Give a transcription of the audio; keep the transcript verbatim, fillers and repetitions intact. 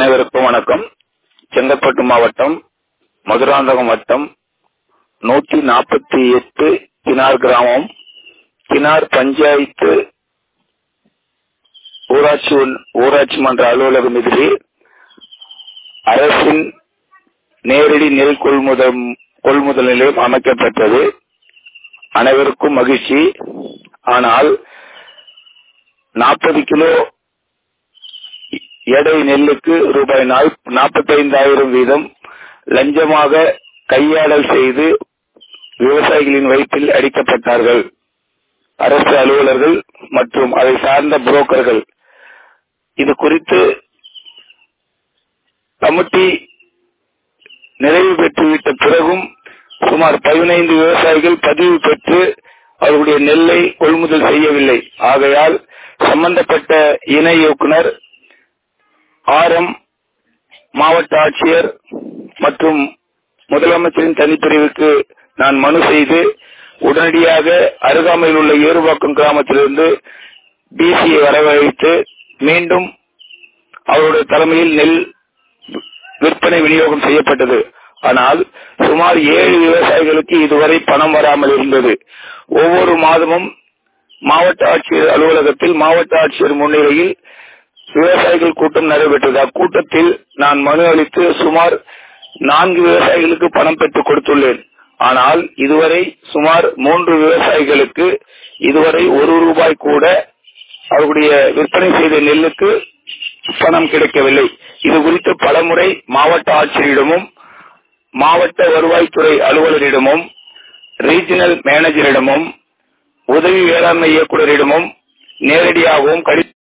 அனைவருக்கும் வணக்கம். செங்கல்பட்டு மாவட்டம் மதுராந்தகம் வட்டம் நூற்றி நாற்பத்தி எட்டு கினார் கிராமம் கினார் பஞ்சாயத்து ஊராட்சி ஊராட்சி மன்ற அலுவலகம் எதிரே அரசின் நேரடி நெல் கொள்முதல் கொள்முதல் நிலையம் அமைக்கப்பட்டது. அனைவருக்கும் மகிழ்ச்சி. ஆனால் நாற்பது கிலோ எடை நெல்லுக்கு ரூபாய் நாற்பத்தி ஐந்தாயிரம் வீதம் லஞ்சமாக கையாடல் செய்து விவசாயிகளின் வயிற்றில் அடிக்கப்பட்டார்கள். அரசு அலுவலர்கள் மற்றும் அதை சார்ந்த புரோக்கர்கள். இது குறித்து கமிட்டி நிறைவு பெற்றுவிட்ட பிறகும் சுமார் பதினைந்து விவசாயிகள் பதிவு பெற்று அவர்களுடைய நெல்லை கொள்முதல் செய்யவில்லை. ஆகையால் சம்பந்தப்பட்ட இணை இயக்குனர் ஆர் எம் மாவட்ட ஆட்சியர் மற்றும் முதலமைச்சரின் தனிப்பிரிவுக்கு நான் மனு செய்து உடனடியாக அருகாமையில் உள்ள ஏறுவாக்கம் கிராமத்திலிருந்து டிசியை வரவழைத்து மீண்டும் அவருடைய தலைமையில் நெல் விற்பனை விநியோகம் செய்யப்பட்டது. ஆனால் சுமார் ஏழு விவசாயிகளுக்கு இதுவரை பணம் வராமல் இருந்தது. ஒவ்வொரு மாதமும் மாவட்ட ஆட்சியர் அலுவலகத்தில் மாவட்ட ஆட்சியர் முன்னிலையில் விவசாயிகள் கூட்டம் நடைபெற்றது. அக்கூட்டத்தில் நான் மனு அளித்து சுமார் நான்கு விவசாயிகளுக்கு பணம் பெற்றுக் கொடுத்துள்ளேன். ஆனால் இதுவரை சுமார் மூன்று விவசாயிகளுக்கு இதுவரை ஒரு ரூபாய் கூட அவர்களுடைய விற்பனை செய்த நெல்லுக்கு பணம் கிடைக்கவில்லை. இது குறித்து பலமுறை மாவட்ட ஆட்சியரிடமும் மாவட்ட வருவாய்த்துறை அலுவலரிடமும் ரீஜனல் மேனேஜரிடமும் உதவி வேளாண்மை இயக்குநரிடமும் நேரடியாகவும் கடிதம்